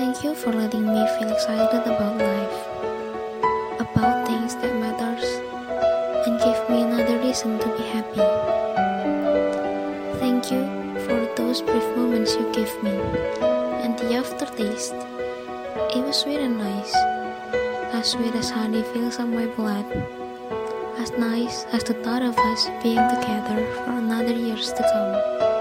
Thank you for letting me feel excited about life, about things that matters, and give me another reason to be happy. Thank you for those brief moments you gave me, and the aftertaste. It was sweet and nice, as sweet as honey feels on my blood, as nice as the thought of us being together for another years to come.